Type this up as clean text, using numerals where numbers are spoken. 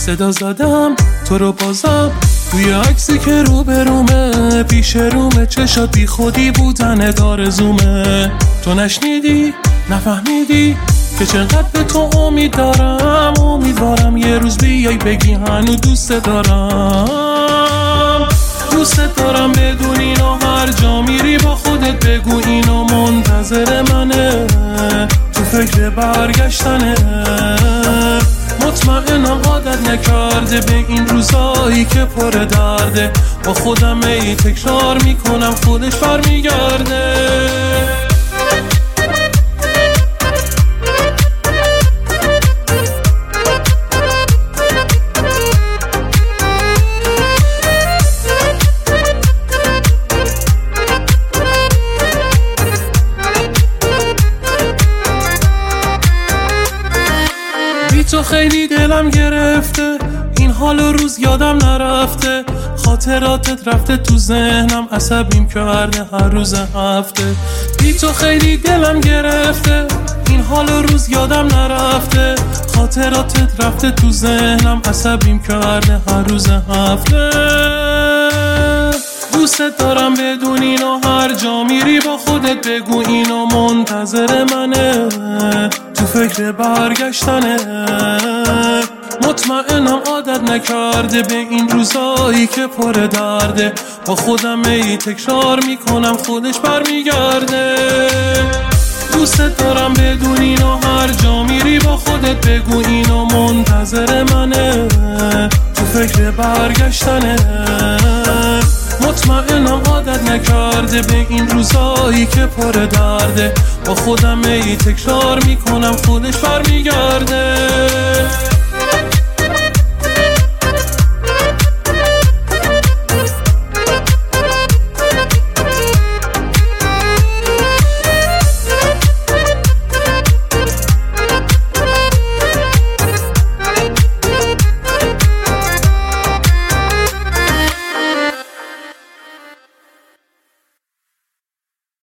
صدا زدم تو رو بازم توی عکسی که روبرومه، پیش رومه، چشات بی خودی بودن دارزومه. تو نشنیدی نفهمیدی که چقدر به تو امید دارم. امیدوارم یه روز بیای بگی هنو دوست دارم. دوست دارم بدون اینو هر جا میری با خودت بگو اینو منتظر منه، تو فکر برگشتنه. مطمئنم عادت نکرده به این روزایی که پر درده. با خودم ای تکرار میکنم خودش برمیگرده. تو خیلی دلم گرفته، این حال روز یادم نرفته. خاطراتت رفته تو ذهنم، عصبیم کرده هر روز هفته. بی تو خیلی دلم گرفته، این حال روز یادم نرفته. خاطراتت رفته تو ذهنم، عصبیم کرده هر روز هفته. دوست دارم بدون اینو هر جا میری با خودت بگو اینو منتظر منه، تو فکر برگشتنه. مطمئنم عادت نکرده به این روزایی که پر درده. با خودم ای تکرار میکنم خودش برمیگرده. دوست دارم بدون اینو هر جا میری با خودت بگو اینو منتظر منه، تو فکر برگشتنه. مطمئنم عادت نکرده به این روزایی که پر درده. با خودم ای تکرار میکنم خودش